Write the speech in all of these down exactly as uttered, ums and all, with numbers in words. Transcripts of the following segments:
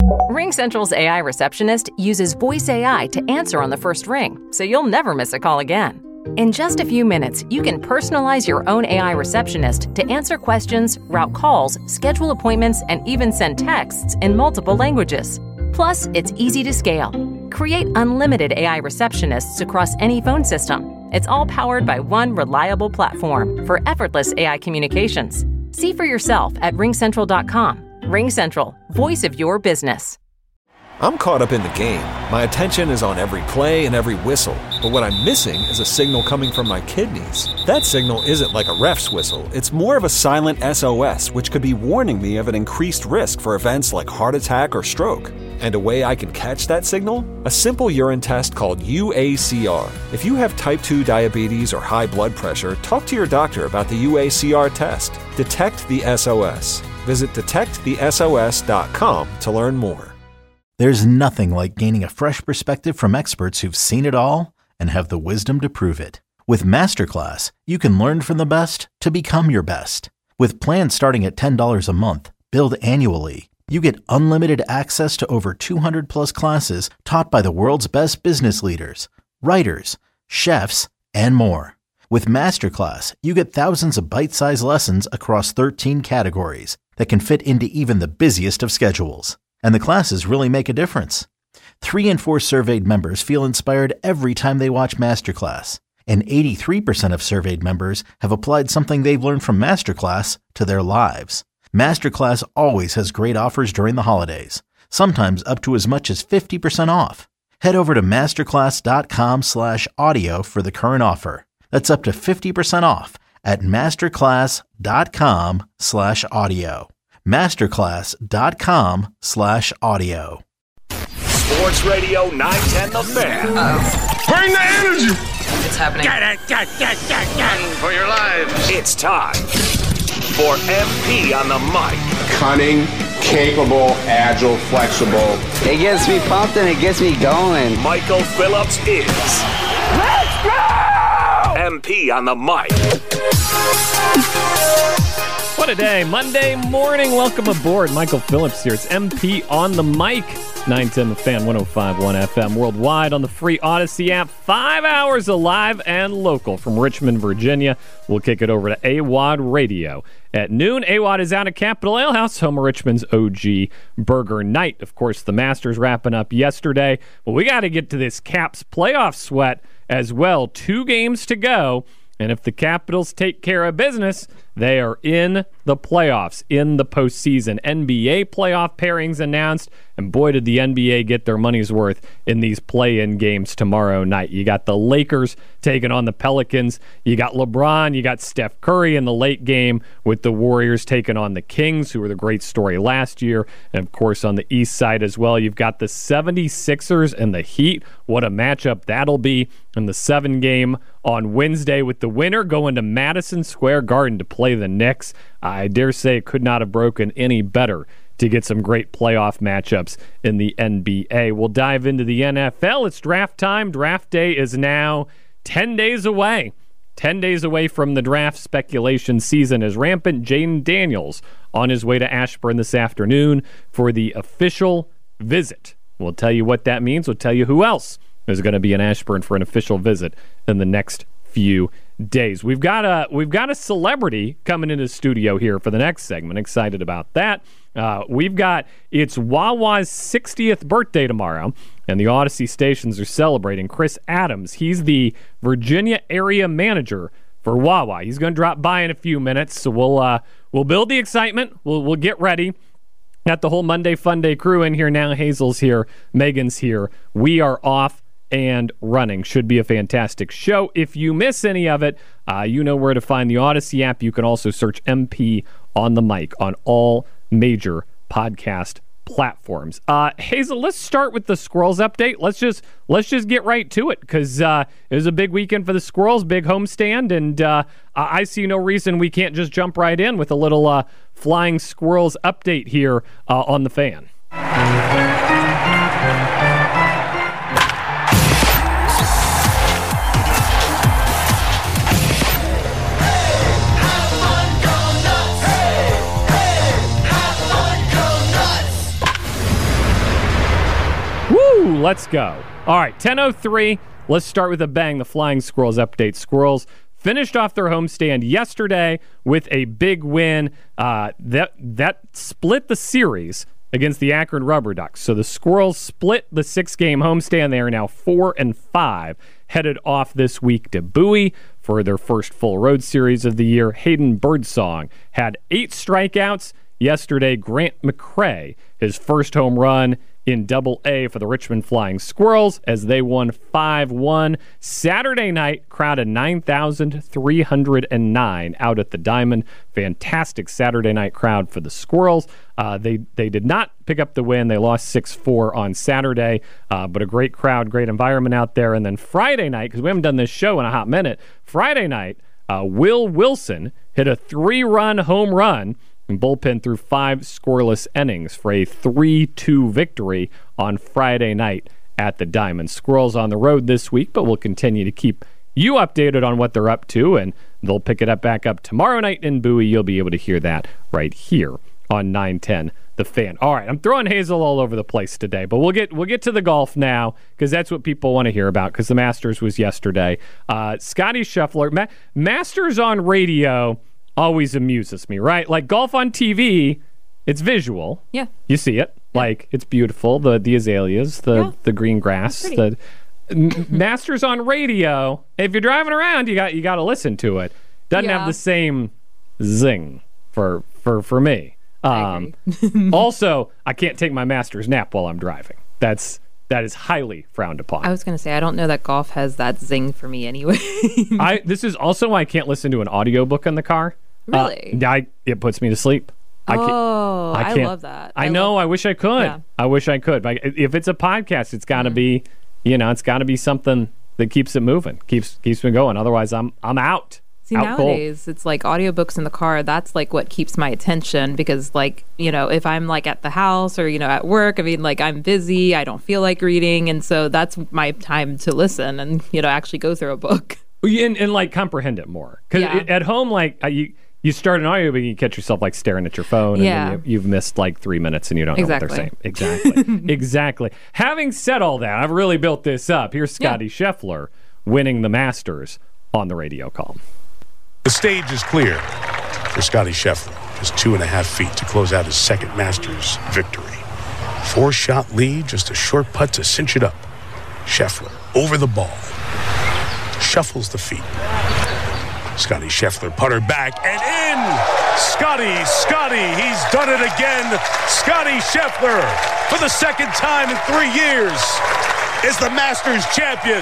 RingCentral's A I receptionist uses voice A I to answer on the first ring, so you'll never miss a call again. In just a few minutes, you can personalize your own A I receptionist to answer questions, route calls, schedule appointments, and even send texts in multiple languages. Plus, it's easy to scale. Create unlimited A I receptionists across any phone system. It's all powered by one reliable platform for effortless A I communications. See for yourself at ring central dot com. RingCentral, voice of your business. I'm caught up in the game. My attention is on every play and every whistle. But what I'm missing is a signal coming from my kidneys. That signal isn't like a ref's whistle. It's more of a silent S O S, which could be warning me of an increased risk for events like heart attack or stroke. And a way I can catch that signal? A simple urine test called U A C R. If you have type two diabetes or high blood pressure, talk to your doctor about the U A C R test. Detect the S O S. Visit detect the S O S dot com to learn more. There's nothing like gaining a fresh perspective from experts who've seen it all and have the wisdom to prove it. With Masterclass, you can learn from the best to become your best. With plans starting at ten dollars a month, billed annually, you get unlimited access to over two hundred plus classes taught by the world's best business leaders, writers, chefs, and more. With Masterclass, you get thousands of bite-sized lessons across thirteen categories that can fit into even the busiest of schedules. And the classes really make a difference. Three in four surveyed members feel inspired every time they watch Masterclass. And eighty-three percent of surveyed members have applied something they've learned from Masterclass to their lives. Masterclass always has great offers during the holidays, sometimes up to as much as fifty percent off. Head over to masterclass dot com slash audio for the current offer. That's up to fifty percent off at masterclass dot com slash audio. masterclass dot com slash audio. Sports Radio nine ten The Fan. Uh-oh. Bring the energy. It's happening. Get it, get, get, get, get. For your lives. It's time for M P on the mic. Cunning, capable, agile, flexible. It gets me pumped and it gets me going. Michael Phillips is. Let's go! M P on the mic. What a day. Monday morning. Welcome aboard. Michael Phillips here. It's M P on the mic. nine ten The Fan, one oh five point one F M. Worldwide on the free Odyssey app. Five hours alive and local from Richmond, Virginia. We'll kick it over to A W O D Radio. At noon, A W O D is out at Capitol Ale House, home of Richmond's O G Burger Night. Of course, the Masters wrapping up yesterday. Well, we got to get to this Caps playoff sweat as well. Two games to go. And if the Capitals take care of business, they are in the playoffs, in the postseason. N B A playoff pairings announced, and boy, did the N B A get their money's worth in these play-in games tomorrow night. You got the Lakers taking on the Pelicans. You got LeBron. You got Steph Curry in the late game with the Warriors taking on the Kings, who were the great story last year. And, of course, on the East side as well, you've got the seventy-sixers and the Heat. What a matchup that'll be in the seven game on Wednesday, with the winner going to Madison Square Garden to play the Knicks. I dare say it could not have broken any better to get some great playoff matchups in the N B A. We'll dive into the N F L. It's draft time. Draft day is now ten days away. ten days away from the draft. Speculation season is rampant. Jaden Daniels on his way to Ashburn this afternoon for the official visit. We'll tell you what that means. We'll tell you who else is going to be in Ashburn for an official visit in the next few days. We've got a we've got a celebrity coming into the studio here for the next segment. Excited about that. Uh, we've got it's Wawa's sixtieth birthday tomorrow, and the Odyssey stations are celebrating. Chris Adams, he's the Virginia area manager for Wawa. He's going to drop by in a few minutes, so we'll uh, we'll build the excitement. We'll we'll get ready. Got the whole Monday Fun Day crew in here now. Hazel's here, Megan's here. We are off and running. Should be a fantastic show. If you miss any of it, uh, you know where to find the Odyssey app. You can also search M P on the mic on all major podcast platforms. Uh, Hazel, let's start with the Squirrels update. Let's just let's just get right to it, because uh, it was a big weekend for the Squirrels, big homestand, and uh, I see no reason we can't just jump right in with a little uh, Flying Squirrels update here uh, on the Fan. Woo! Let's go. All right, ten oh three. Let's start with a bang. The Flying Squirrels update. Squirrels finished off their homestand yesterday with a big win. Uh, that that split the series against the Akron Rubber Ducks. So the Squirrels split the six-game homestand. They are now four and five, headed off this week to Bowie for their first full road series of the year. Hayden Birdsong had eight strikeouts yesterday. Grant McCray, his first home run in Double A for the Richmond Flying Squirrels as they won five one. Saturday night, crowd of nine thousand three hundred nine out at the Diamond. Fantastic Saturday night crowd for the Squirrels. Uh, they they did not pick up the win. They lost six four on Saturday, uh, but a great crowd, great environment out there. And then Friday night, because we haven't done this show in a hot minute, Friday night, uh, Will Wilson hit a three-run home run and bullpen through five scoreless innings for a three two victory on Friday night at the Diamond. Squirrels on the road this week, but we'll continue to keep you updated on what they're up to, and they'll pick it up back up tomorrow night in Bowie. You'll be able to hear that right here on nine ten The Fan. All right, I'm throwing Hazel all over the place today, but we'll get we'll get to the golf now because that's what people want to hear about because the Masters was yesterday. Uh, Scotty Scheffler, Ma- Masters on radio always amuses me, right? Like golf on T V, it's visual. Yeah. You see it. Yeah. Like, it's beautiful. The the azaleas, the, yeah. the green grass. The M- Masters on radio, if you're driving around, you got you got to listen to it. Doesn't yeah. have the same zing for for, for me. Um, I also, I can't take my Masters nap while I'm driving. That's That is highly frowned upon. I was going to say, I don't know that golf has that zing for me anyway. I This is also why I can't listen to an audiobook in the car. Really? Uh, I, it puts me to sleep. I oh, I, can't, I love that. I, I know. love, I wish I could. Yeah. I wish I could. But if it's a podcast, it's got to mm-hmm. be, you know, it's got to be something that keeps it moving, keeps keeps me going. Otherwise, I'm I'm out. See, out nowadays, cold. It's like audiobooks in the car. That's like what keeps my attention because, like, you know, if I'm like at the house or, you know, at work, I mean, like I'm busy, I don't feel like reading. And so that's my time to listen and, you know, actually go through a book. And, and like comprehend it more. Because yeah. at home, like, you you start an audiobook and you catch yourself like staring at your phone and yeah. then you, you've missed like three minutes and you don't exactly. know what they're saying. Exactly. Exactly. Having said all that, I've really built this up. Here's Scotty yeah. Scheffler winning the Masters on the radio call. The stage is clear for Scotty Scheffler. Just two and a half feet to close out his second Masters victory. Four-shot lead, just a short putt to cinch it up. Scheffler over the ball. Shuffles the feet. Scotty Scheffler putter back and in! Scotty, Scotty, he's done it again. Scotty Scheffler, for the second time in three years, is the Masters champion.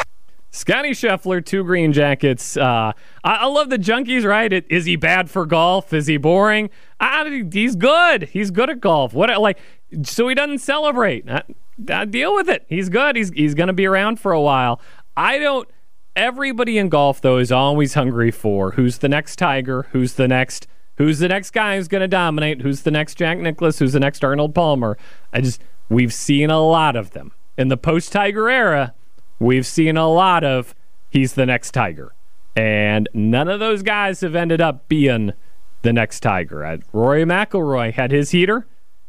Scotty Scheffler, two green jackets. Uh, I, I love the junkies, right? It, is he bad for golf? Is he boring? I, he's good. He's good at golf. What like? So he doesn't celebrate. I, I deal with it. He's good. He's he's going to be around for a while. I don't. Everybody in golf, though, is always hungry for who's the next Tiger, who's the next, who's the next guy who's going to dominate, who's the next Jack Nicklaus, who's the next Arnold Palmer. I just we've seen a lot of them in the post-Tiger era. We've seen a lot of he's the next Tiger. And none of those guys have ended up being the next Tiger. I, Rory McIlroy had his heater.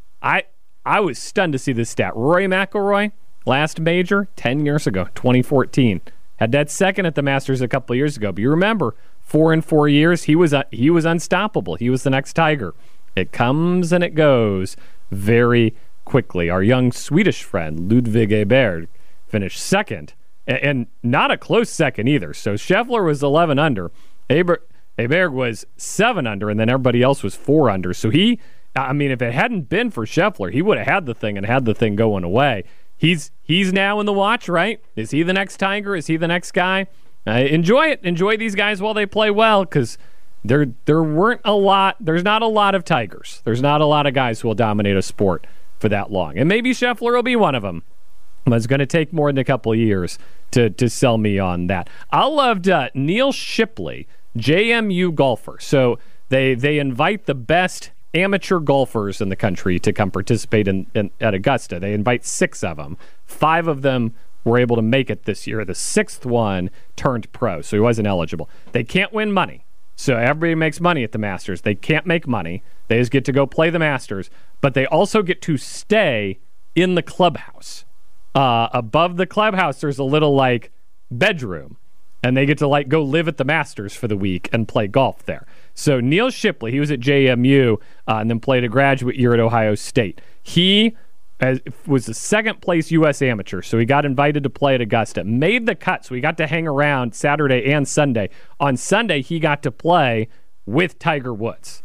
I I was stunned to see this stat. Rory McIlroy, last major, ten years ago, twenty fourteen. Had that second at the Masters a couple of years ago. But you remember, four in four years, he was uh, he was unstoppable. He was the next Tiger. It comes and it goes very quickly. Our young Swedish friend, Ludvig Åberg, finished second, and not a close second either. So Scheffler was eleven under. Aber- Åberg was seven under, and then everybody else was four under. So he, I mean, if it hadn't been for Scheffler, he would have had the thing and had the thing going away. He's he's now in the watch, right? Is he the next Tiger? Is he the next guy? Uh, enjoy it. Enjoy these guys while they play well, because there there weren't a lot. There's not a lot of Tigers. There's not a lot of guys who will dominate a sport for that long. And maybe Scheffler will be one of them. But it's going to take more than a couple of years to, to sell me on that. I loved uh, Neil Shipley, J M U golfer. So they they invite the best amateur golfers in the country to come participate in, in at Augusta. They invite six of them. Five of them were able to make it this year. The sixth one turned pro, so he wasn't eligible. They can't win money. So everybody makes money at the Masters. They can't make money. They just get to go play the Masters, but they also get to stay in the clubhouse. uh, above the clubhouse, there's a little like bedroom, and they get to like go live at the Masters for the week and play golf there. So Neil Shipley, he was at J M U uh, and then played a graduate year at Ohio State. He as, was the second place U S amateur, so he got invited to play at Augusta. Made the cut, so he got to hang around Saturday and Sunday. On Sunday, he got to play with Tiger Woods.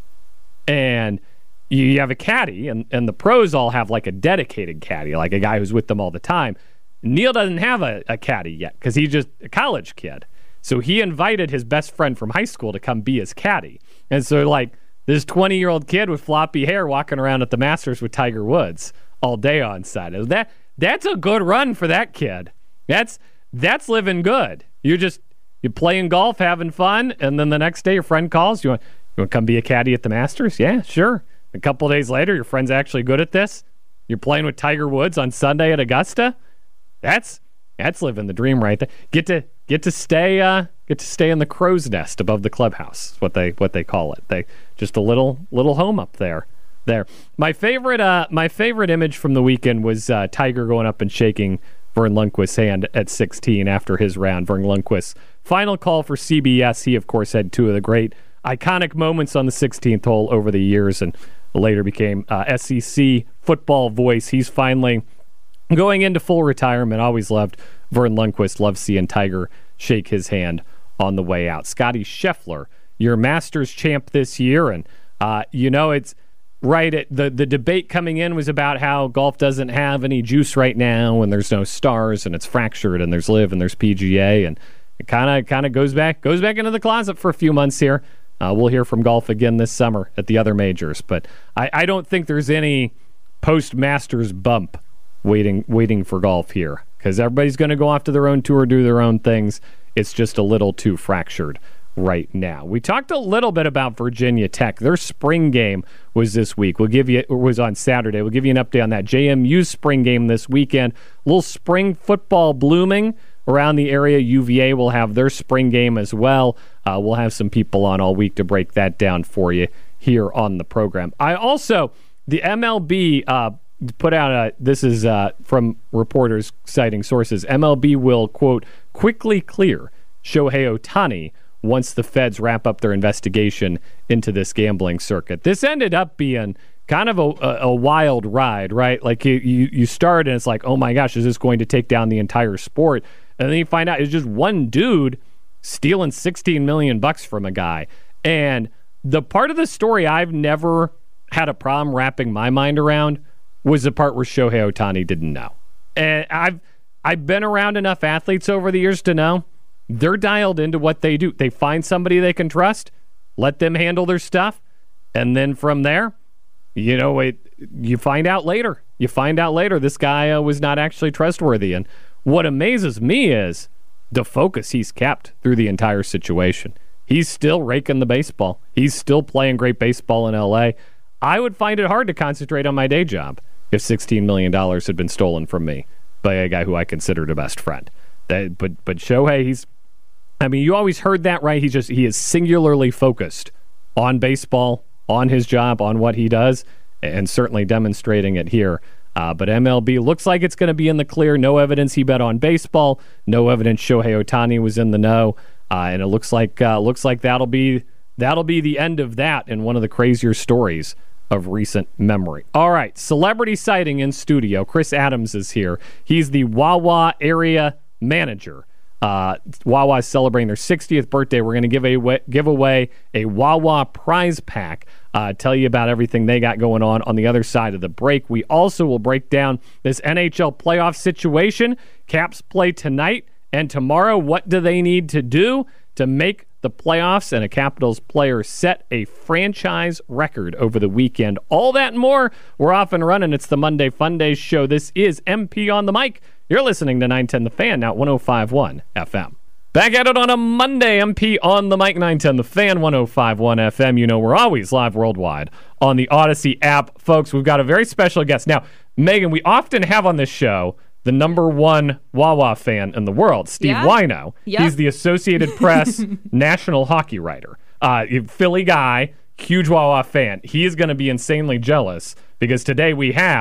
And you have a caddy, and, and the pros all have like a dedicated caddy, like a guy who's with them all the time. Neil doesn't have a, a caddy yet because he's just a college kid. So he invited his best friend from high school to come be his caddy. And so like this twenty-year-old kid with floppy hair walking around at the Masters with Tiger Woods all day on Saturday. That that's a good run for that kid. That's that's living good. You're just you're playing golf, having fun, and then the next day your friend calls. You want you want to come be a caddy at the Masters? Yeah, sure. A couple days later, your friend's actually good at this. You're playing with Tiger Woods on Sunday at Augusta. That's that's living the dream right there. Get to get to stay uh, get to stay in the crow's nest above the clubhouse. What they what they call it. They just a little little home up there. There. My favorite uh, my favorite image from the weekend was uh, Tiger going up and shaking Vern Lundquist's hand at sixteen after his round. Vern Lundquist's final call for C B S. He of course had two of the great iconic moments on the sixteenth hole over the years, and later became uh, S E C football voice. He's finally going into full retirement. Always loved Vern Lundquist. Loved seeing Tiger shake his hand on the way out. Scotty Scheffler, your Masters champ this year, and uh, you know it's right. At the the debate coming in was about how golf doesn't have any juice right now, and there's no stars, and it's fractured, and there's LIV, and there's P G A, and it kind of kind of goes back goes back into the closet for a few months here. Uh, we'll hear from golf again this summer at the other majors, but I, I don't think there's any post-Masters bump waiting waiting for golf here because everybody's going to go off to their own tour, do their own things. It's just a little too fractured right now. We talked a little bit about Virginia Tech. Their spring game was this week. We'll give you was on Saturday. We'll give you an update on that. J M U's spring game this weekend. A little spring football blooming around the area. U V A will have their spring game as well. Uh, we'll have some people on all week to break that down for you here on the program. I also, the M L B uh, put out a, this is uh, from reporters citing sources, M L B will, quote, quickly clear Shohei Ohtani once the feds wrap up their investigation into this gambling circuit. This ended up being kind of a, a, a wild ride, right? Like you, you, you start and it's like, oh my gosh, is this going to take down the entire sport? And then you find out it's just one dude stealing sixteen million bucks from a guy. And the part of the story I've never had a problem wrapping my mind around was the part where Shohei Ohtani didn't know. And I've I've been around enough athletes over the years to know they're dialed into what they do. They find somebody they can trust, let them handle their stuff, and then from there, you know, it, you find out later. You find out later this guy uh, was not actually trustworthy. And what amazes me is the focus he's kept through the entire situation. He's still raking the baseball. He's still playing great baseball in L A. I would find it hard to concentrate on my day job if sixteen million dollars had been stolen from me by a guy who I considered a best friend. That, but but Shohei, he's, I mean, you always heard that, right? He's just, he is singularly focused on baseball, on his job, on what he does, and certainly demonstrating it here. Uh, but M L B looks like it's going to be in the clear. No evidence he bet on baseball. No evidence Shohei Ohtani was in the know. Uh, and it looks like uh, looks like that'll be that'll be the end of that in one of the crazier stories of recent memory. All right, celebrity sighting in studio. Chris Adams is here. He's the Wawa area manager. Uh, Wawa is celebrating their sixtieth birthday. We're going to give a give away a Wawa prize pack. Uh, tell you about everything they got going on on the other side of the break. We also will break down this N H L playoff situation. Caps play tonight and tomorrow. What do they need to do to make the playoffs? And a Capitals player set a franchise record over the weekend. All that and more. We're off and running. It's the Monday Fun Day show. This is M P on the mic. You're listening to nine ten The Fan, now at one oh five point one F M. Back at it on a Monday, M P on the mic, nine ten The Fan, one oh five point one F M. You know we're always live worldwide on the Odyssey app. Folks, we've got a very special guest. Now, Megan, we often have on this show the number one Wawa fan in the world, Steve yeah. Wino. Yep. He's the Associated Press national hockey writer. Uh, Philly guy, huge Wawa fan. He is going to be insanely jealous because today we have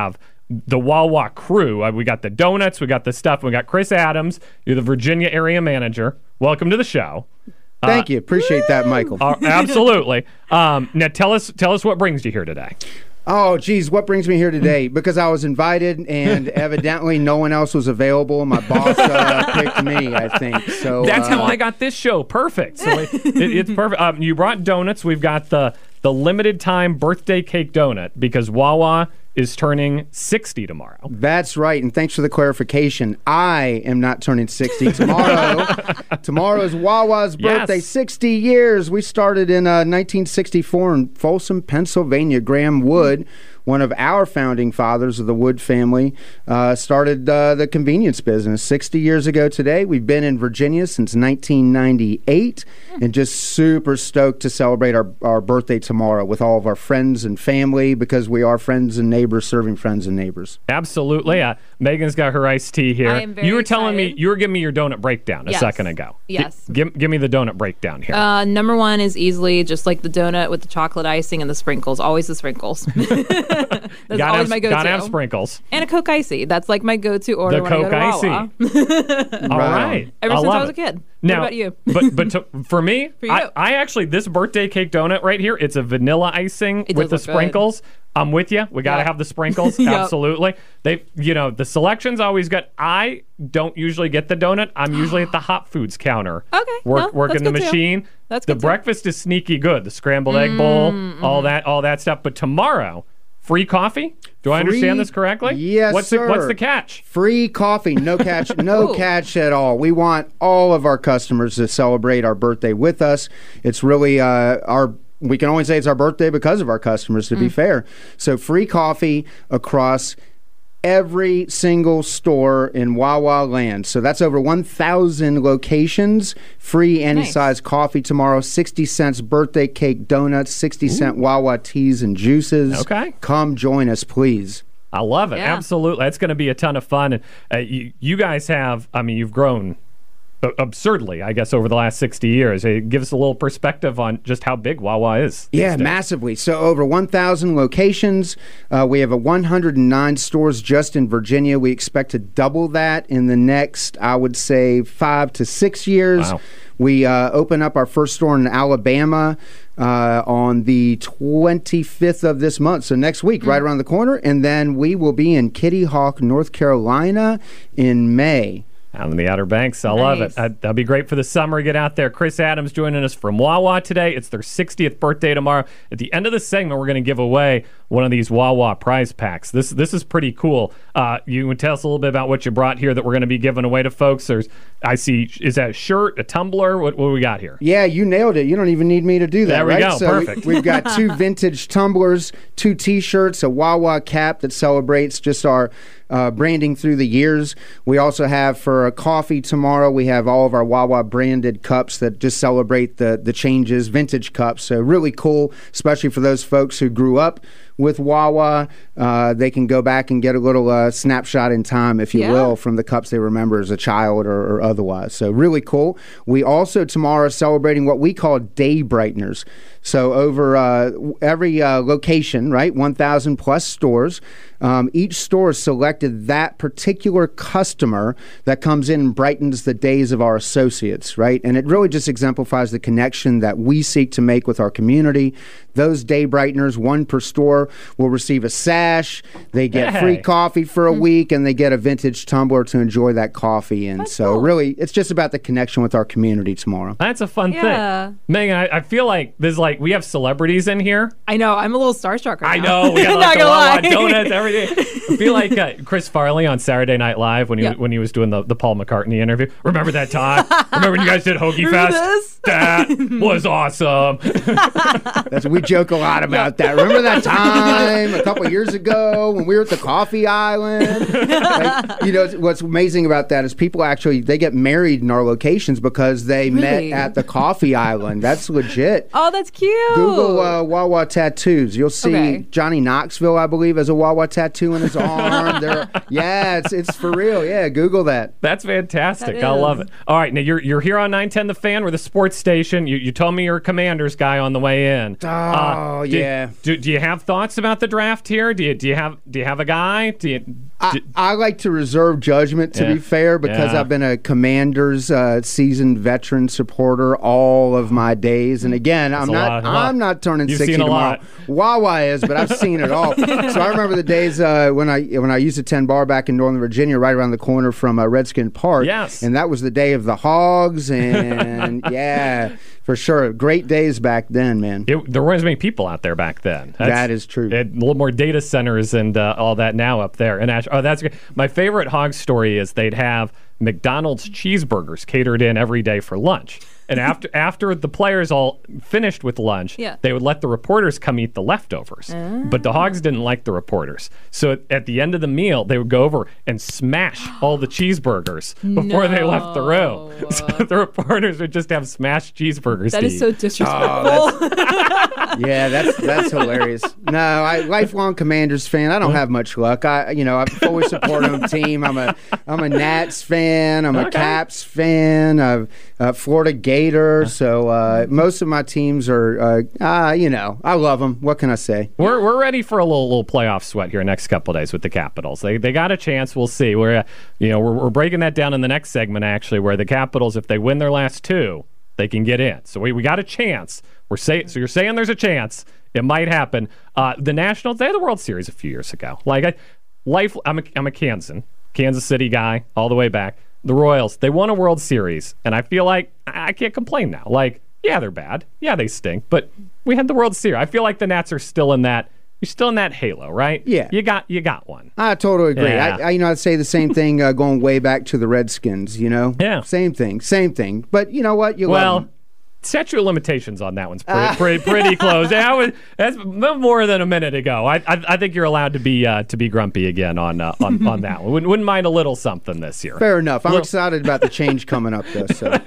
the Wawa crew. Uh, we got the donuts, we got the stuff. We got Chris Adams. You're the Virginia area manager. Welcome to the show. Thank uh, you. Appreciate that, Michael. Uh, absolutely. Um, now tell us, tell us what brings you here today. Oh, geez, what brings me here today? Because I was invited, and evidently no one else was available. My boss uh, picked me, I think. So that's uh, how I got this show. Perfect. So it, it, it's perfect. Um, you brought donuts. We've got the the limited time birthday cake donut because Wawa is turning sixty tomorrow. That's right, and thanks for the clarification. I am not turning sixty tomorrow. Tomorrow is Wawa's birthday, yes. sixty years. We started in uh, nineteen sixty-four in Folsom, Pennsylvania. Graham Wood, one of our founding fathers of the Wood family, uh, started uh, the convenience business sixty years ago today. We've been in Virginia since nineteen ninety-eight, and just super stoked to celebrate our, our birthday tomorrow with all of our friends and family, because we are friends and neighbors serving friends and neighbors. Absolutely. Uh, Megan's got her iced tea here. I am very you were telling excited. me, you were giving me your donut breakdown a Yes. second ago. Yes. G- give, give me the donut breakdown here. Uh, number one is easily just like the donut with the chocolate icing and the sprinkles. Always the sprinkles. That's gotta always have, my go-to. Gotta have sprinkles. And a Coke Icy. That's like my go-to order The when Coke I go to Wawa. Icy. All right. Ever I since love I was it. a kid. Now, what about you? but but to, for me, For you. I, I actually, this birthday cake donut right here, it's a vanilla icing It with the does look sprinkles. I'm with you. We got to Yeah. have the sprinkles. Yep. Absolutely. They, you know, the selection's always good. I don't usually get the donut. I'm usually at the hot foods counter. Okay. Work, No, working that's the good too. machine. That's the good too. breakfast is sneaky good. The scrambled egg bowl, Mm-hmm. all that, all that stuff. But tomorrow, free coffee. Do I Free- understand this correctly? Yes, what's sir. The, what's the catch? Free coffee, no catch, no Ooh. catch at all. We want all of our customers to celebrate our birthday with us. It's really uh, our. We can only say it's our birthday because of our customers, to be fair. So free coffee across every single store in Wawa land. So that's over one thousand locations. Free any Nice. size coffee tomorrow. sixty cents birthday cake donuts. sixty cent Wawa teas and juices. Okay. Come join us, please. I love it. Yeah. Absolutely. It's going to be a ton of fun. And uh, you, you guys have, I mean, you've grown a- absurdly, I guess, over the last sixty years. It gives us a little perspective on just how big Wawa is. Yeah, these days. massively. So over one thousand locations. Uh, we have a one hundred nine stores just in Virginia. We expect to double that in the next, I would say, five to six years. Wow. We uh, open up our first store in Alabama uh, on the twenty-fifth of this month. So next week, right around the corner. And then we will be in Kitty Hawk, North Carolina in May. Out in the Outer Banks. I love it. Nice. That, that'll be great for the summer. Get out there. Chris Adams joining us from Wawa today. It's their sixtieth birthday tomorrow. At the end of the segment, we're going to give away one of these Wawa prize packs. This this is pretty cool. Uh, you can tell us a little bit about what you brought here that we're going to be giving away to folks. There's, I see, is that a shirt, a tumbler? What, what do we got here? Yeah, you nailed it. You don't even need me to do that, There we right? go. So Perfect. We, we've got two vintage tumblers, two T-shirts, a Wawa cap that celebrates just our uh, branding through the years. We also have for a coffee tomorrow, we have all of our Wawa branded cups that just celebrate the, the changes, vintage cups. So really cool, especially for those folks who grew up with Wawa. Uh, they can go back and get a little uh, snapshot in time, if you Yeah. will, from the cups they remember as a child or, or otherwise. So really cool. We also tomorrow are celebrating what we call day brighteners. So over uh, every uh, location, right, one thousand plus stores, um, each store selected that particular customer that comes in and brightens the days of our associates, right? And it really just exemplifies the connection that we seek to make with our community. Those day brighteners, one per store, will receive a sash. They get Hey. free coffee for a week, and they get a vintage tumbler to enjoy that coffee. And That's so cool. really, it's just about the connection with our community tomorrow. That's a fun Yeah. thing. Megan, I, I feel like there's like, we have celebrities in here. I know. I'm a little starstruck right I now. know. We got Not like the gonna Wawa lie. donuts, everything. I feel like uh, Chris Farley on Saturday Night Live when he Yeah. when he was doing the, the Paul McCartney interview. Remember that time? Remember when you guys did Hoagie Remember Fest? this? That was awesome. That's we joke a lot about that. Remember that time a couple years ago when we were at the Coffee Island? Like, you know, what's amazing about that is people actually they get married in our locations because they Really? met at the Coffee Island. That's legit. Oh, that's cute. Google uh, Wawa tattoos. You'll see Okay. Johnny Knoxville, I believe, has a Wawa tattoo. tattoo on his arm. They're, yeah, it's it's for real. Yeah, Google that. That's fantastic. That I is. love it. All right, now you're you're here on nine ten The Fan. We're the sports station. You you told me you're a Commanders guy on the way in. Oh uh, do, yeah. Do, do you have thoughts about the draft here? Do you do you have do you have a guy? Do you? Do, I, I like to reserve judgment, to Yeah. be fair, because Yeah. I've been a Commanders uh, seasoned veteran supporter all of my days. And again, That's I'm a not lot, a lot. I'm not turning You've sixty seen a tomorrow. lot. Wawa is, but I've seen it all. So I remember the days uh, when I when I used to attend bar back in Northern Virginia, right around the corner from uh, Redskin Park. Yes. And that was the day of the Hogs, and yeah, for sure, great days back then, man. It, there weren't as many people out there back then. That's, That is true. It, a little more data centers and uh, all that now up there. And Ash, oh, that's good. My favorite Hog story is they'd have McDonald's cheeseburgers catered in every day for lunch. And after after the players all finished with lunch, Yeah. they would let the reporters come eat the leftovers. But the Hogs didn't like the reporters. So at, at the end of the meal, they would go over and smash all the cheeseburgers before they left the room. So the reporters would just have smashed cheeseburgers That to is eat. so disrespectful. Yeah, that's that's hilarious. No, I lifelong Commanders fan. I don't have much luck. I you know I fully support home team. I'm a I'm a Nats fan. I'm a Okay. Caps fan. I'm a Florida Gator. So uh, most of my teams are uh, uh, you know I love them. What can I say? We're we're ready for a little little playoff sweat here next couple of days with the Capitals. They they got a chance. We'll see. We're uh, you know we're we're breaking that down in the next segment actually, where the Capitals, if they win their last two, they can get in. So we, we got a chance. We're saying so you're saying there's a chance it might happen. Uh, the Nationals, they had the World Series a few years ago. Like I, life, I'm a I'm a Kansan, Kansas City guy all the way back. The Royals, they won a World Series, and I feel like I I can't complain now. Like, yeah, they're bad. Yeah, they stink. But we had the World Series. I feel like the Nats are still in that. You're still in that halo, right? Yeah. You got you got one. I totally agree. Yeah. I, I, you know, I'd say the same thing uh, going way back to the Redskins. You know, Yeah. same thing, same thing. But you know what? You Well, love 'em. statute of limitations on that one's pretty pretty, pretty close. That was, that's more than a minute ago. I I, I think you're allowed to be uh, to be grumpy again on uh, on, on that one. Wouldn't, wouldn't mind a little something this year. Fair enough. I'm Little- excited about the change coming up, though. So.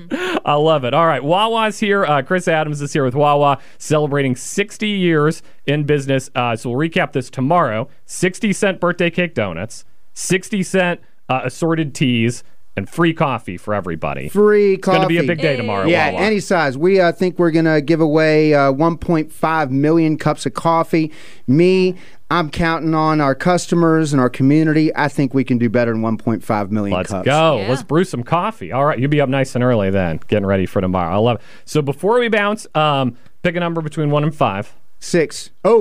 I love it. All right, Wawa's here. Uh, Chris Adams is here with Wawa, celebrating sixty years in business. Uh, so we'll recap this tomorrow. sixty cent birthday cake donuts, sixty cent uh, assorted teas, and free coffee for everybody. Free coffee. It's going to be a big day tomorrow. at Yeah, Wawa. any size. We uh, think we're going to give away uh, one point five million cups of coffee. Me, I'm counting on our customers and our community. I think we can do better than one point five million Let's cups. go. Let's brew some coffee. All right, you'll be up nice and early then, getting ready for tomorrow. I love it. So before we bounce, um, pick a number between one and five. Six. Oh.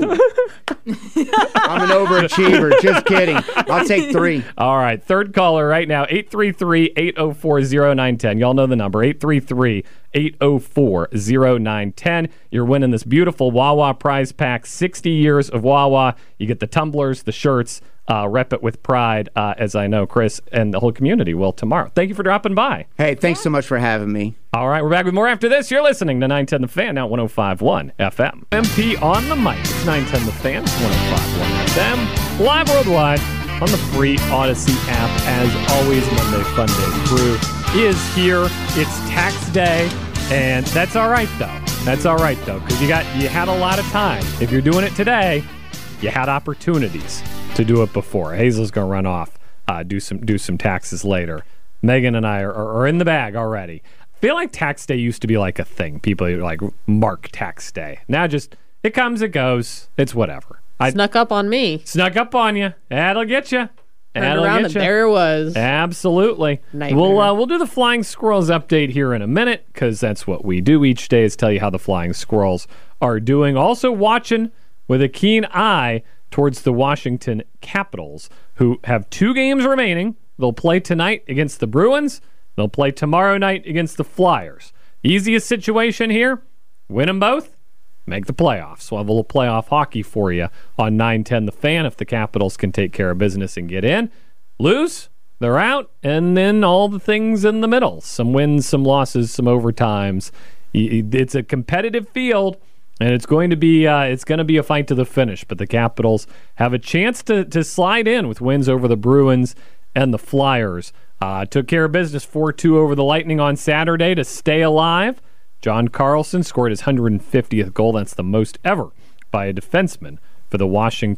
I'm an overachiever. Just kidding. I'll take three. All right, third caller right now, eight three three, eight oh four, oh nine one oh. Y'all know the number, eight three three, eight oh four, oh nine one oh. You're winning this beautiful Wawa prize pack, sixty years of Wawa. You get the tumblers, the shirts, uh, rep it with pride, uh, as I know Chris and the whole community will tomorrow. Thank you for dropping by. Hey, thanks so much for having me. All right, we're back with more after this. You're listening to nine ten The Fan, now one oh five point one F M. M P on the mic. It's nine ten The Fan, one oh five point one F M. Live worldwide on the free Odyssey app. As always, Monday Fun Day crew is here. It's tax day, and that's all right, though. That's all right, though, because you got you had a lot of time. If you're doing it today, you had opportunities to do it before. Hazel's going to run off, uh, do some do some taxes later. Megan and I are, are, are in the bag already. I feel like tax day used to be like a thing. People like mark tax day. Now just, it comes, it goes. It's whatever. I Snuck up on me. Snuck up on you. That'll get you. Turned That'll around get and you. there it was. Absolutely. Nightmare. We'll uh, we'll do the Flying Squirrels update here in a minute, because that's what we do each day, is tell you how the Flying Squirrels are doing. Also watching with a keen eye towards the Washington Capitals, who have two games remaining. They'll play tonight against the Bruins. They'll play tomorrow night against the Flyers. Easiest situation here, win them both, make the playoffs. We'll have a little playoff hockey for you on nine ten The Fan if the Capitals can take care of business and get in. Lose, they're out, and then all the things in the middle. Some wins, some losses, some overtimes. It's a competitive field, and it's going to be uh, it's going to be a fight to the finish. But the Capitals have a chance to to slide in with wins over the Bruins and the Flyers. Uh, took care of business four two over the Lightning on Saturday to stay alive. John Carlson scored his one hundred fiftieth goal. That's the most ever by a defenseman for the Washington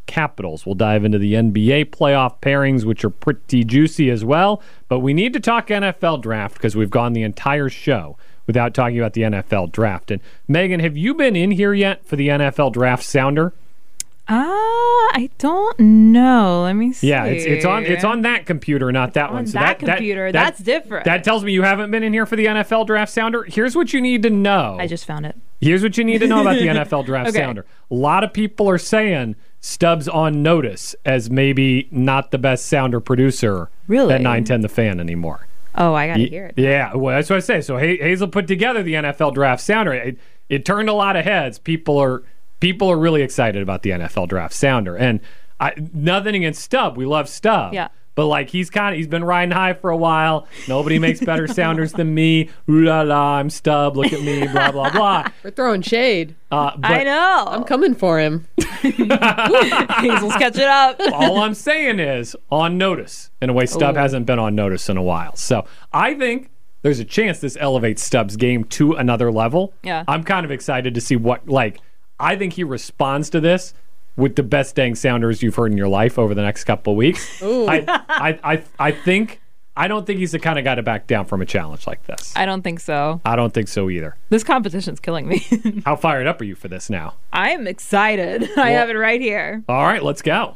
Capitals. We'll dive into the N B A playoff pairings, which are pretty juicy as well. But we need to talk N F L draft because we've gone the entire show without talking about the N F L draft. And Megan, have you been in here yet for the N F L draft sounder? Ah, uh, I don't know. Let me see. Yeah, it's it's on it's on that computer, not that on one. So that, that computer, that, that's different. That tells me you haven't been in here for the N F L draft sounder. Here's what you need to know. I just found it. Here's what you need to know about the N F L draft okay. sounder. A lot of people are saying Stubbs on notice as maybe not the best sounder producer really? at nine ten The Fan anymore. Oh, I got to hear it. Yeah, well, that's what I say. So Hazel put together the N F L draft sounder. It, it turned a lot of heads. People are people are really excited about the N F L draft sounder. And I, nothing against Stubb. We love Stubb. Yeah. But like he's kind of he's been riding high for a while. Nobody makes better sounders than me. Ooh la la, I'm Stubb. Look at me. Blah blah blah. We're throwing shade. Uh, but, I know. I'm coming for him. Hazel's catching up. All I'm saying is on notice in a way Stubb Ooh. hasn't been on notice in a while. So I think there's a chance this elevates Stubbs' game to another level. Yeah. I'm kind of excited to see what like I think he responds to this with the best dang sounders you've heard in your life over the next couple of weeks. Ooh. I, I, I, I think I don't think he's the kind of guy to back down from a challenge like this. I don't think so. I don't think so either. This competition's killing me. How fired up are you for this now? I am excited. Well, I have it right here. All right, let's go.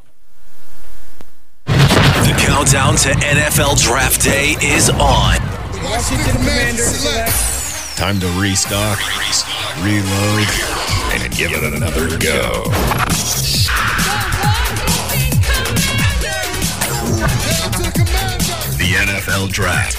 The countdown to N F L Draft Day is on. Washington Commanders. Time to restock, reload, and give it another go. The N F L Draft.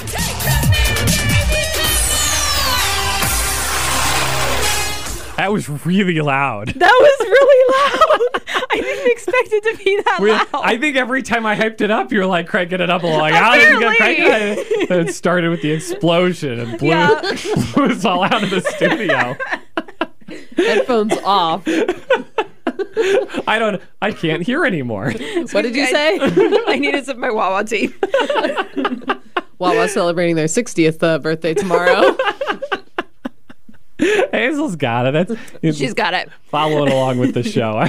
That was really loud. That was really loud. I didn't expect it to be that we, loud. I think every time I hyped it up, you're like cranking it up a little. Like, how did you get cranking it? It started with the explosion and blew, yeah. blew us all out of the studio. Headphones off. I don't. I can't hear anymore. What did you say? I needed some of my Wawa tea. Wawa's celebrating their sixtieth uh, birthday tomorrow. Hazel's got it. That's, She's got it. Following along with the show.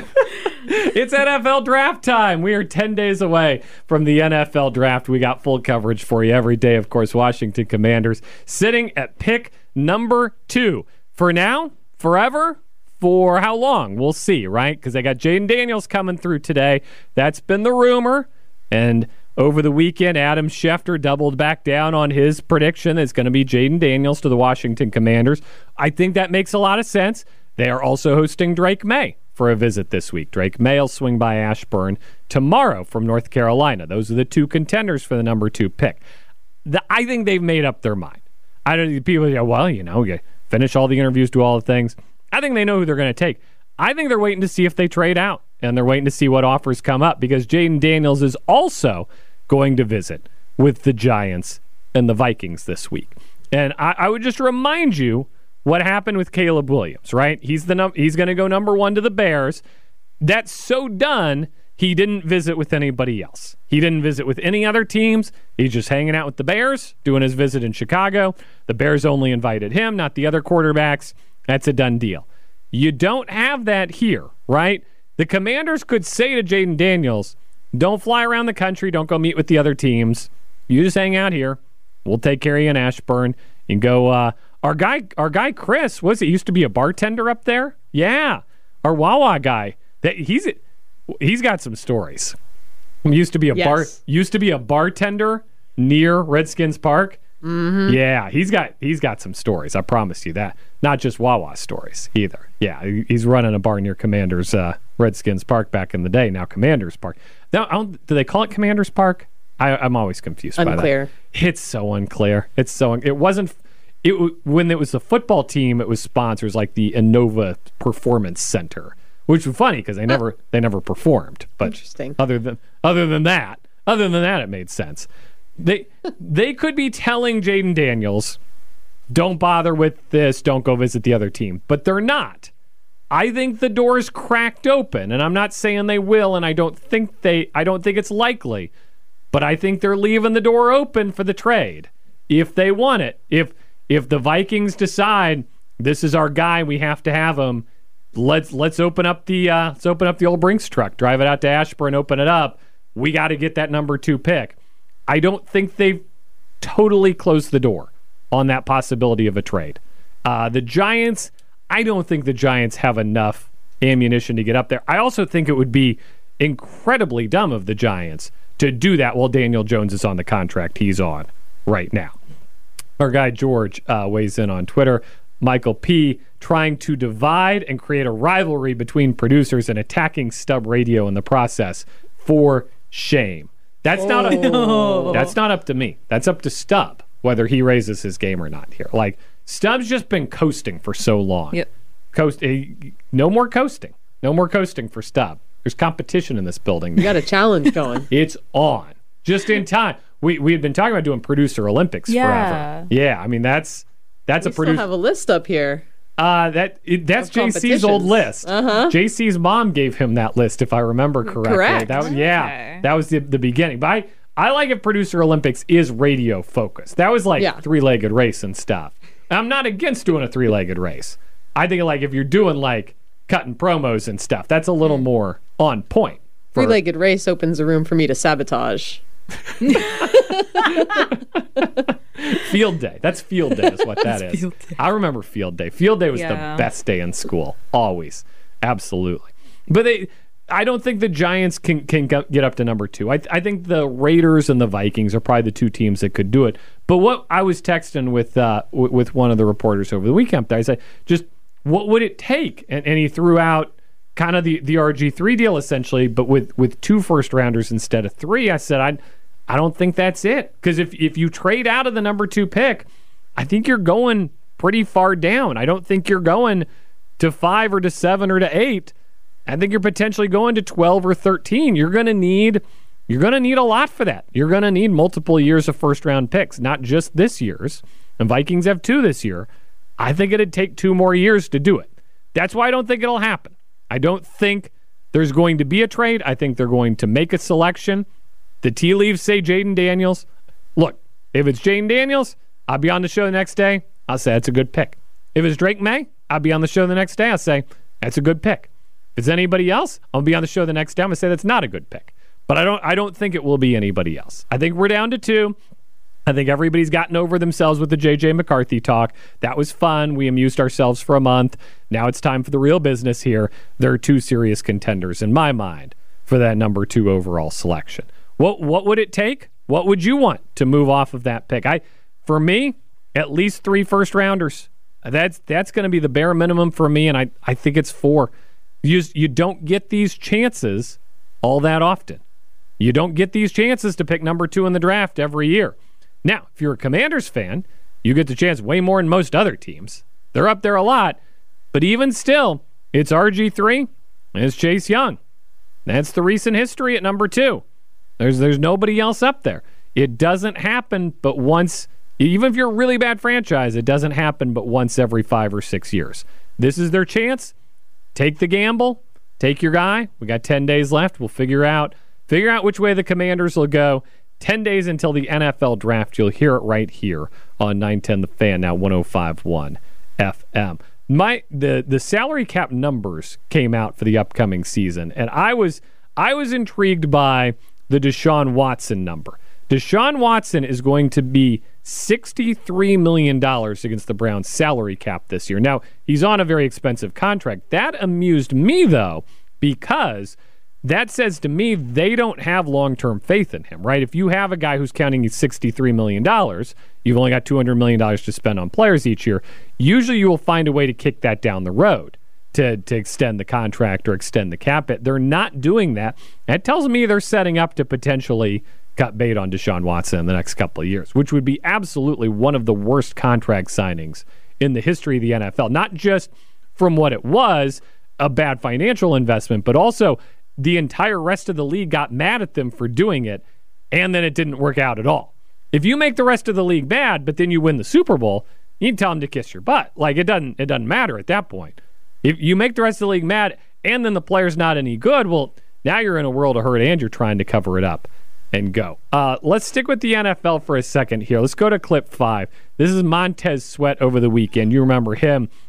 It's N F L draft time. We are ten days away from the N F L draft. We got full coverage for you every day. Of course, Washington Commanders sitting at pick number two. For now, forever, for how long? We'll see, right? Because they got Jayden Daniels coming through today. That's been the rumor. And over the weekend, Adam Schefter doubled back down on his prediction that it's going to be Jayden Daniels to the Washington Commanders. I think that makes a lot of sense. They are also hosting Drake May for a visit this week. Drake May will swing by Ashburn tomorrow from North Carolina. Those are the two contenders for the number two pick. The, I think they've made up their mind. I don't. People go, well, you know, you finish all the interviews, do all the things. I think they know who they're going to take. I think they're waiting to see if they trade out, and they're waiting to see what offers come up because Jayden Daniels is also going to visit with the Giants and the Vikings this week. And I, I would just remind you what happened with Caleb Williams, right? He's the num- he's going to go number one to the Bears. That's so done, he didn't visit with anybody else. He didn't visit with any other teams. He's just hanging out with the Bears, doing his visit in Chicago. The Bears only invited him, not the other quarterbacks. That's a done deal. You don't have that here, right? The Commanders could say to Jayden Daniels, don't fly around the country. Don't go meet with the other teams. You just hang out here. We'll take care of you in Ashburn. You can go. Uh, our guy, our guy Chris, was it used to be a bartender up there? Yeah, our Wawa guy. That he's he's got some stories. He used to be a yes. bar. Used to be a bartender near Redskins Park. Mm-hmm. Yeah, he's got he's got some stories. I promise you that. Not just Wawa stories either. Yeah, he's running a bar near Commanders uh, Redskins Park back in the day. Now Commanders Park. Now, I don't, do they call it Commanders Park? I, I'm always confused unclear. by that. Unclear. It's so unclear. It's so un- it wasn't. It when it was the football team, it was sponsors like the Innova Performance Center, which was funny because they never they never performed. But interesting. Other than other than that, other than that, it made sense. They they could be telling Jayden Daniels, don't bother with this, don't go visit the other team. But they're not. I think the door's cracked open, and I'm not saying they will, and I don't think they I don't think it's likely. But I think they're leaving the door open for the trade. If they want it. If if the Vikings decide this is our guy, we have to have him, let's let's open up the uh, let's open up the old Brinks truck, drive it out to Ashburn, open it up. We got to get that number two pick. I don't think they've totally closed the door on that possibility of a trade. Uh, the Giants, I don't think the Giants have enough ammunition to get up there. I also think it would be incredibly dumb of the Giants to do that while Daniel Jones is on the contract he's on right now. Our guy George uh, weighs in on Twitter. Michael P. trying to divide and create a rivalry between producers and attacking Stub Radio in the process. For shame. That's oh. not a, that's not up to me. That's up to Stub, whether he raises his game or not here. Like, Stub's just been coasting for so long. Yep. Coast, no more coasting. No more coasting for Stub. There's competition in this building. You got a challenge going. It's on. Just in time. We we had been talking about doing producer Olympics yeah. forever. Yeah, I mean that's that's we a producer. Still have a list up here. Uh that it, that's J C's old list. Uh-huh. J C's mom gave him that list, if I remember correctly. Correct. That, yeah, okay. That was the the beginning. But I, I like if producer Olympics is radio focused. That was like yeah. three-legged race and stuff. I'm not against doing a three-legged race. I think like if you're doing like cutting promos and stuff, that's a little mm. more on point. For... Three-legged race opens a room for me to sabotage. Field day. That's field day is what that is. I remember field day. Field day was yeah. the best day in school. Always. Absolutely. But they, I don't think the Giants can, can get up to number two. I, I think the Raiders and the Vikings are probably the two teams that could do it. But what I was texting with uh, w- with one of the reporters over the weekend, I said, just what would it take? And, and he threw out kind of the, the R G three deal essentially, but with, with two first rounders instead of three. I said, I I don't think that's it. Because if, if you trade out of the number two pick, I think you're going pretty far down. I don't think you're going to five or to seven or to eight. I think you're potentially going to twelve or thirteen. You're going to need you're going to need a lot for that. You're going to need multiple years of first round picks, not just this year's. The Vikings have two this year. I think it'd take two more years to do it. That's why I don't think it'll happen. I don't think there's going to be a trade. I think they're going to make a selection. The tea leaves say Jaden Daniels. Look, if it's Jaden Daniels, I'll be on the show the next day. I'll say that's a good pick. If it's Drake May, I'll be on the show the next day. I'll say that's a good pick. If it's anybody else, I'll be on the show the next day. I'm going to say that's not a good pick. But I don't I don't think it will be anybody else. I think we're down to two. I think everybody's gotten over themselves with the J J McCarthy talk. That was fun. We amused ourselves for a month. Now it's time for the real business here. There are two serious contenders in my mind for that number two overall selection. What what would it take? What would you want to move off of that pick? I, for me, at least three first rounders. That's that's going to be the bare minimum for me, and I, I think it's four. You you don't get these chances all that often. You don't get these chances to pick number two in the draft every year. Now, if you're a Commanders fan, you get the chance way more than most other teams. They're up there a lot, but even still, it's R G three and it's Chase Young. That's the recent history at number two. There's there's nobody else up there. It doesn't happen but once, even if you're a really bad franchise, it doesn't happen but once every five or six years. This is their chance. Take the gamble. Take your guy. We got ten days left. We'll figure out figure out which way the Commanders will go. ten days until the N F L draft. You'll hear it right here on nine ten The Fan, now one oh five point one F M. My the the salary cap numbers came out for the upcoming season, and I was I was intrigued by the Deshaun Watson number. Deshaun Watson is going to be sixty-three million dollars against the Browns' salary cap this year. Now, he's on a very expensive contract. That amused me, though, because that says to me they don't have long-term faith in him, right? If you have a guy who's counting sixty-three million dollars, you've only got two hundred million dollars to spend on players each year, usually you will find a way to kick that down the road to, to extend the contract or extend the cap hit. They're not doing that. That tells me they're setting up to potentially cut bait on Deshaun Watson in the next couple of years, which would be absolutely one of the worst contract signings in the history of the N F L. Not just from what it was, a bad financial investment, but also the entire rest of the league got mad at them for doing it, and then it didn't work out at all. If you make the rest of the league bad, but then you win the Super Bowl, you can tell them to kiss your butt. Like, it doesn't it doesn't matter at that point. If you make the rest of the league mad, and then the player's not any good, well, now you're in a world of hurt, and you're trying to cover it up and go. Uh, let's stick with the N F L for a second here. Let's go to clip five. This is Montez Sweat over the weekend. You remember him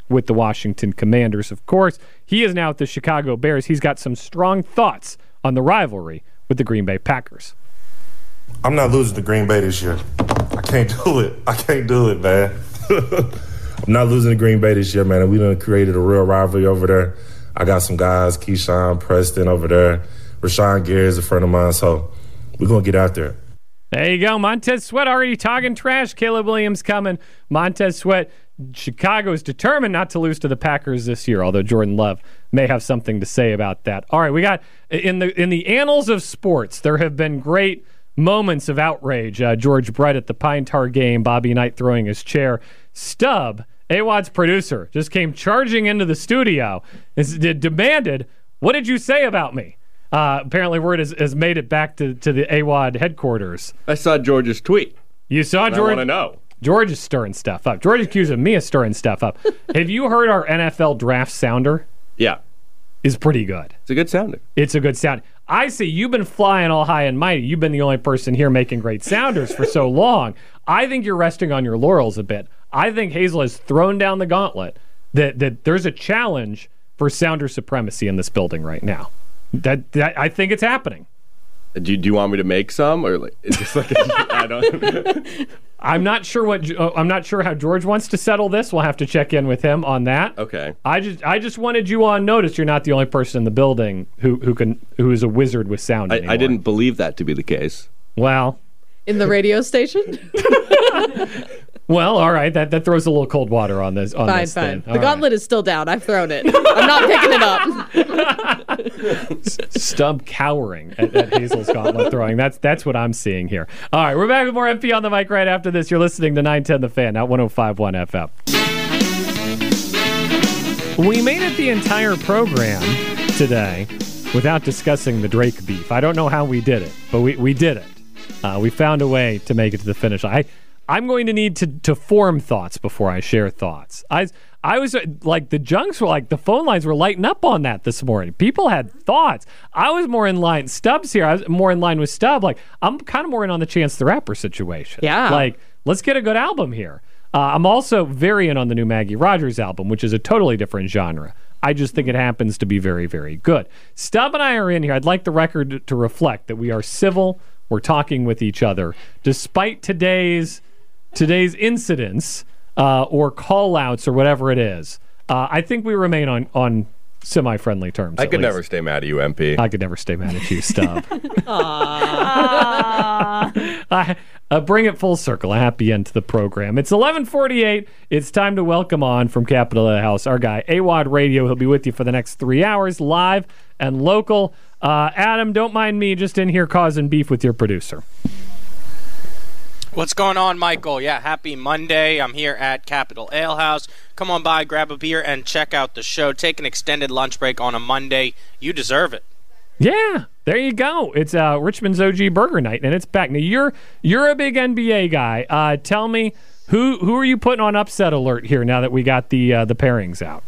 with the Washington Commanders, of course. He is now at the Chicago Bears. He's got some strong thoughts on the rivalry with the Green Bay Packers. I'm not losing to Green Bay this year. I can't do it. I can't do it, man. I'm not losing to Green Bay this year, man. We done created a real rivalry over there. I got some guys, Keyshawn, Preston over there. Rashawn Gary is a friend of mine, so we're going to get out there. There you go. Montez Sweat already talking trash. Caleb Williams coming. Montez Sweat. Chicago is determined not to lose to the Packers this year, although Jordan Love may have something to say about that. All right, we got in the in the annals of sports, there have been great moments of outrage. Uh, George Brett at the Pine Tar game, Bobby Knight throwing his chair. Stub, A W O D's producer, just came charging into the studio and demanded, "What did you say about me?" Uh, apparently, word has, has made it back to, to the A W O D headquarters. I saw George's tweet. You saw and George? I want to know. George is stirring stuff up. George is accusing me of stirring stuff up. Have you heard our N F L draft sounder? Yeah. Is pretty good. It's a good sounder. It's a good sound. I see you've been flying all high and mighty. You've been the only person here making great sounders for so long. I think you're resting on your laurels a bit. I think Hazel has thrown down the gauntlet that, that there's a challenge for sounder supremacy in this building right now. That, that I think it's happening. Do you, do you want me to make some, or like it's just like a, I don't? I'm not sure what I'm not sure how George wants to settle this. We'll have to check in with him on that. Okay. I just I just wanted you on notice. You're not the only person in the building who who can who is a wizard with sound. I, I didn't believe that to be the case. Well, in the radio station. Well, all right. That that throws a little cold water on this. On fine, this fine. thing. The all gauntlet right. is still down. I've thrown it. I'm not picking it up. Stub cowering at, at Hazel's gauntlet throwing. That's that's what I'm seeing here. All right, we're back with more M P on the mic right after this. You're listening to nine ten The Fan, not one oh five point one F M. We made it the entire program today without discussing the Drake beef. I don't know how we did it, but we, we did it. Uh, we found a way to make it to the finish. I. I'm going to need to, to form thoughts before I share thoughts. I I was like, the junks were like, the phone lines were lighting up on that this morning. People had thoughts. I was more in line. Stubbs here. I was more in line with Stubb. Like, I'm kind of more in on the Chance the Rapper situation. Yeah. Like, let's get a good album here. Uh, I'm also very in on the new Maggie Rogers album, which is a totally different genre. I just think it happens to be very, very good. Stubb and I are in here. I'd like the record to reflect that we are civil. We're talking with each other. Despite today's today's incidents uh, or call-outs or whatever it is, uh, I think we remain on, on semi-friendly terms. I could least. never stay mad at you, M P. I could never stay mad at you, Stubb. I, uh, bring it full circle. A happy end to the program. It's eleven forty-eight. It's time to welcome on from Capitol House our guy, A W O D Radio. He'll be with you for the next three hours, live and local. Uh, Adam, don't mind me just in here causing beef with your producer. What's going on, Michael? Yeah, happy Monday. I'm here at Capitol Ale House. Come on by, grab a beer, and check out the show. Take an extended lunch break on a Monday. You deserve it. Yeah, there you go. It's uh, Richmond's O G Burger Night, and it's back. Now, you're you're a big N B A guy. Uh, tell me, who who are you putting on upset alert here now that we got the uh, the pairings out?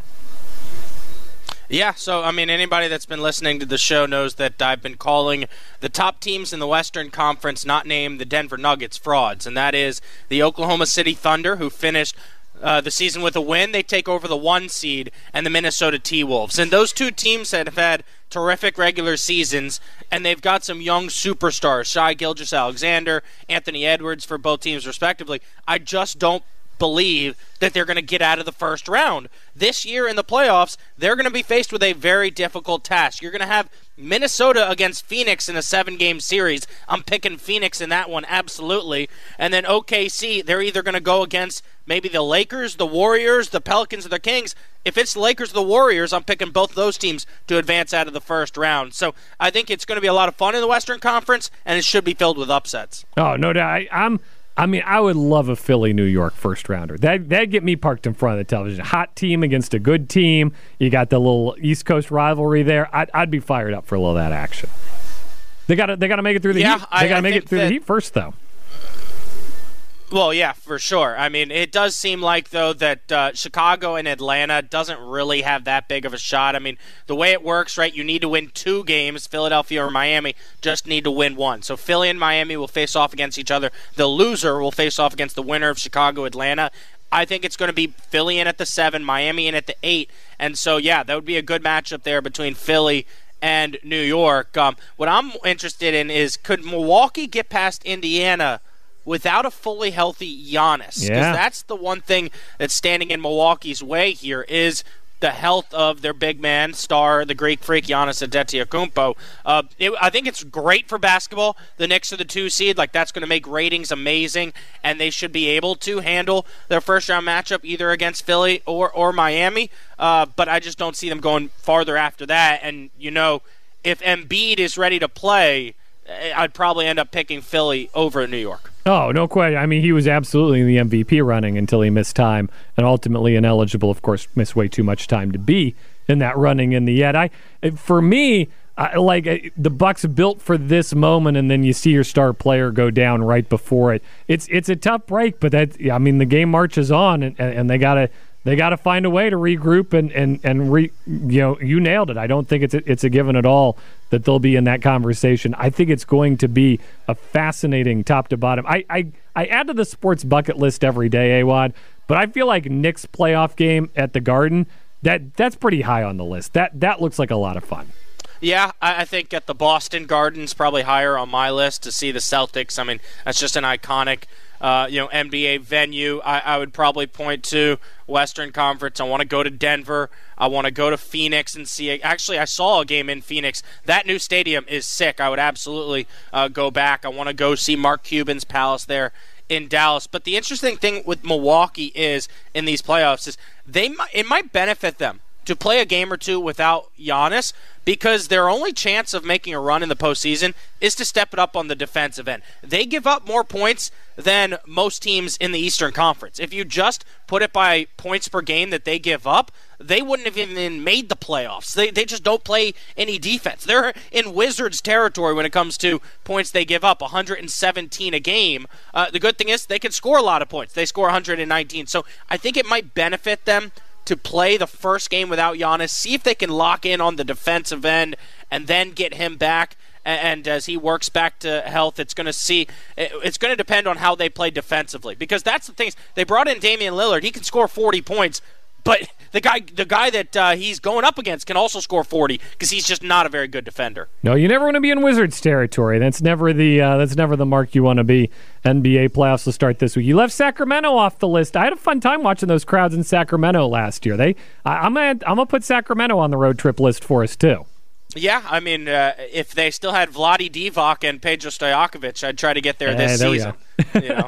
Yeah, so, I mean, anybody that's been listening to the show knows that I've been calling the top teams in the Western Conference, not named the Denver Nuggets, frauds. And that is the Oklahoma City Thunder, who finished uh, the season with a win. They take over the one seed, and the Minnesota T-Wolves. And those two teams have had terrific regular seasons, and they've got some young superstars, Shai Gilgeous-Alexander, Anthony Edwards, for both teams respectively. I just don't believe that they're going to get out of the first round. This year in the playoffs, they're going to be faced with a very difficult task. You're going to have Minnesota against Phoenix in a seven-game series. I'm picking Phoenix in that one, absolutely. And then O K C, they're either going to go against maybe the Lakers, the Warriors, the Pelicans, or the Kings. If it's the Lakers or the Warriors, I'm picking both those teams to advance out of the first round. So I think it's going to be a lot of fun in the Western Conference, and it should be filled with upsets. Oh, no doubt. I, I'm... I mean, I would love a Philly-New York first rounder. That that'd get me parked in front of the television. Hot team against a good team. You got the little East Coast rivalry there. I'd, I'd be fired up for a little of that action. They got to they got to make it through the yeah, heat. They got to make it through that, the heat first, though. Well, yeah, for sure. I mean, it does seem like, though, that uh, Chicago and Atlanta doesn't really have that big of a shot. I mean, the way it works, right, you need to win two games. Philadelphia or Miami just need to win one. So Philly and Miami will face off against each other. The loser will face off against the winner of Chicago-Atlanta. I think it's going to be Philly in at the seven, Miami in at the eight. And so, yeah, that would be a good matchup there between Philly and New York. Um, what I'm interested in is, could Milwaukee get past Indiana without a fully healthy Giannis? Because Yeah. that's the one thing that's standing in Milwaukee's way here is the health of their big man star, the Greek freak Giannis Antetokounmpo. Uh, it, I think it's great for basketball. The Knicks are the two seed, like that's going to make ratings amazing, and they should be able to handle their first round matchup either against Philly or or Miami. Uh, but I just don't see them going farther after that. And you know, if Embiid is ready to play, I'd probably end up picking Philly over New York. Oh, no question. I mean, he was absolutely in the M V P running until he missed time, and ultimately ineligible, of course, missed way too much time to be in that running in the end. I, for me, I, like uh, the Bucks built for this moment, and then you see your star player go down right before it. It's it's a tough break, but that I mean, the game marches on, and, and they gotta they gotta find a way to regroup and and and re, you know you nailed it. I don't think it's a, it's a given at all that they'll be in that conversation. I think it's going to be a fascinating top to bottom. I, I, I add to the sports bucket list every day, A W O D, but I feel like Knicks playoff game at the Garden, that that's pretty high on the list. That that looks like a lot of fun. Yeah, I think at the Boston Garden's probably higher on my list to see the Celtics. I mean, that's just an iconic uh, you know, N B A venue. I, I would probably point to Western Conference. I want to go to Denver. I want to go to Phoenix and see it. Actually, I saw a game in Phoenix. That new stadium is sick. I would absolutely uh, go back. I want to go see Mark Cuban's Palace there in Dallas. But the interesting thing with Milwaukee is in these playoffs is they might, it might benefit them to play a game or two without Giannis, because their only chance of making a run in the postseason is to step it up on the defensive end. They give up more points than most teams in the Eastern Conference. If you just put it by points per game that they give up, they wouldn't have even made the playoffs. They they just don't play any defense. They're in Wizards territory when it comes to points they give up, one hundred seventeen a game. Uh, the good thing is they can score a lot of points. They score one hundred nineteen. So I think it might benefit them to play the first game without Giannis, see if they can lock in on the defensive end, and then get him back. And as he works back to health, it's going to see. It's going to depend on how they play defensively, because that's the thing. They brought in Damian Lillard; he can score forty points, but the guy, the guy that uh, he's going up against, can also score forty because he's just not a very good defender. No, you never want to be in Wizards territory. That's never the uh, that's never the mark you want to be. N B A playoffs will start this week. You left Sacramento off the list. I had a fun time watching those crowds in Sacramento last year. They, I, I'm gonna, I'm gonna put Sacramento on the road trip list for us too. Yeah, I mean, uh, if they still had Vlade Divac and Pedro Stojakovic, I'd try to get there this hey, there season. You know?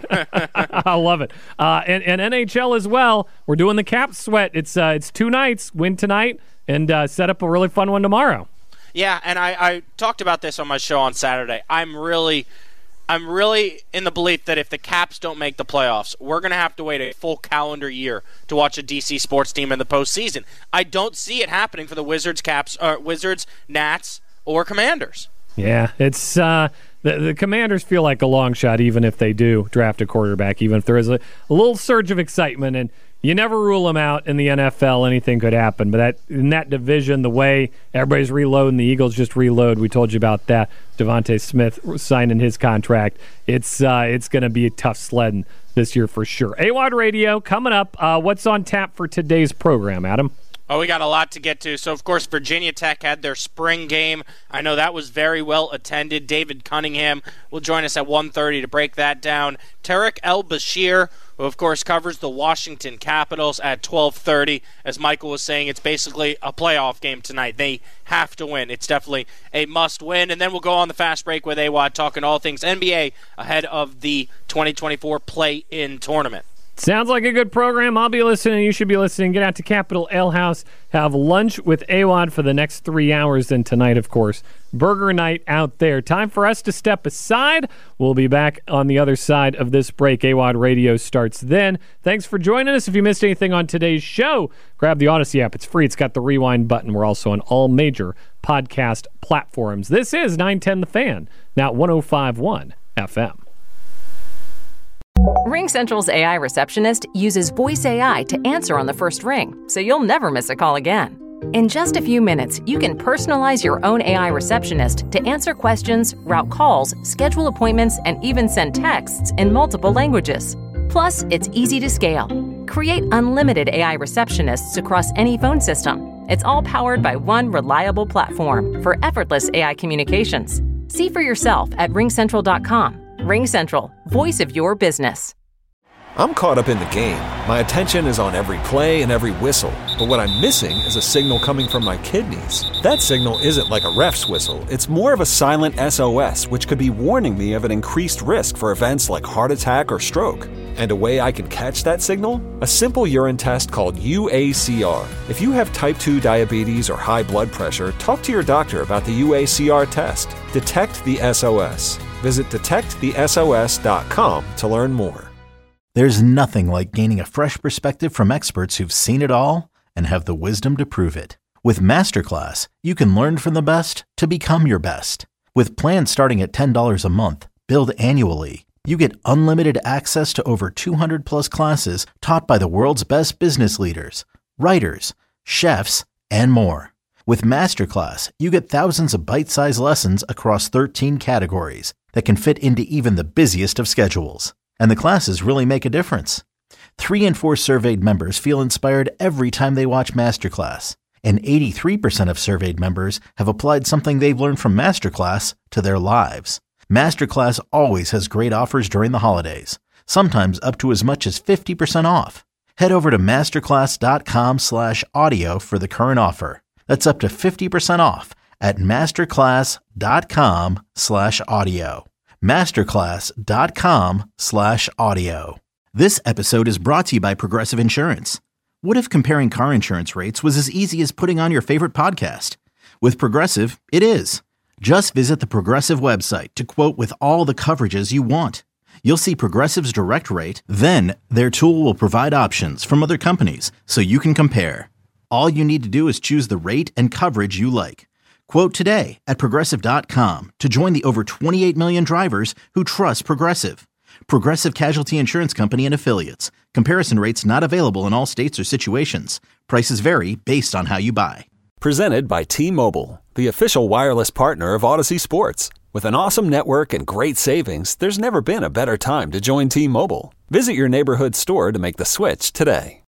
I love it. Uh, and, and N H L as well. We're doing the Cap Sweat. It's uh, it's two nights. Win tonight and uh, set up a really fun one tomorrow. Yeah, and I, I talked about this on my show on Saturday. I'm really... I'm really in the belief that if the Caps don't make the playoffs, we're going to have to wait a full calendar year to watch a D C sports team in the postseason. I don't see it happening for the Wizards, Caps, uh, Wizards, Nats, or Commanders. Yeah, it's uh, the the Commanders feel like a long shot, even if they do draft a quarterback, even if there is a, a little surge of excitement. And you never rule them out in the N F L. Anything could happen. But that in that division, the way everybody's reloading, the Eagles just reload. We told you about that. Devontae Smith signing his contract. It's uh, it's going to be a tough sledding this year for sure. A W O D Radio coming up. Uh, what's on tap for today's program, Adam? Oh, we got a lot to get to. So, of course, Virginia Tech had their spring game. I know that was very well attended. David Cunningham will join us at one thirty to break that down. Tarek El-Bashir, who, of course, covers the Washington Capitals, at twelve thirty. As Michael was saying, it's basically a playoff game tonight. They have to win. It's definitely a must-win. And then we'll go on the fast break with A W O D, talking all things N B A ahead of the twenty twenty-four play-in tournament. Sounds like a good program. I'll be listening. You should be listening. Get out to Capitol Ale House. Have lunch with A W O D for the next three hours. And tonight, of course, burger night out there. Time for us to step aside. We'll be back on the other side of this break. A W O D Radio starts then. Thanks for joining us. If you missed anything on today's show, grab the Odyssey app. It's free. It's got the rewind button. We're also on all major podcast platforms. This is nine ten The Fan, now one oh five point one F M. RingCentral's A I receptionist uses voice A I to answer on the first ring, so you'll never miss a call again. In just a few minutes, you can personalize your own A I receptionist to answer questions, route calls, schedule appointments, and even send texts in multiple languages. Plus, it's easy to scale. Create unlimited A I receptionists across any phone system. It's all powered by one reliable platform for effortless A I communications. See for yourself at ring central dot com. RingCentral, voice of your business. I'm caught up in the game. My attention is on every play and every whistle. But what I'm missing is a signal coming from my kidneys. That signal isn't like a ref's whistle. It's more of a silent S O S, which could be warning me of an increased risk for events like heart attack or stroke. And a way I can catch that signal? A simple urine test called U A C R. If you have type two diabetes or high blood pressure, talk to your doctor about the U A C R test. Detect the S O S. Visit detect the S O S dot com to learn more. There's nothing like gaining a fresh perspective from experts who've seen it all and have the wisdom to prove it. With Masterclass, you can learn from the best to become your best. With plans starting at ten dollars a month, billed annually, you get unlimited access to over two hundred plus classes taught by the world's best business leaders, writers, chefs, and more. With Masterclass, you get thousands of bite-sized lessons across thirteen categories that can fit into even the busiest of schedules. And the classes really make a difference. Three in four surveyed members feel inspired every time they watch Masterclass. And eighty-three percent of surveyed members have applied something they've learned from Masterclass to their lives. Masterclass always has great offers during the holidays, sometimes up to as much as fifty percent off. Head over to masterclass dot com slash audio for the current offer. That's up to fifty percent off at masterclass dot com slash audio. masterclass dot com slash audio. This episode is brought to you by Progressive Insurance. What if comparing car insurance rates was as easy as putting on your favorite podcast? With Progressive, it is. Just visit the Progressive website to quote with all the coverages you want. You'll see Progressive's direct rate, then their tool will provide options from other companies so you can compare. All you need to do is choose the rate and coverage you like. Quote today at progressive dot com to join the over twenty-eight million drivers who trust Progressive. Progressive Casualty Insurance Company and Affiliates. Comparison rates not available in all states or situations. Prices vary based on how you buy. Presented by T-Mobile, the official wireless partner of Odyssey Sports. With an awesome network and great savings, there's never been a better time to join T-Mobile. Visit your neighborhood store to make the switch today.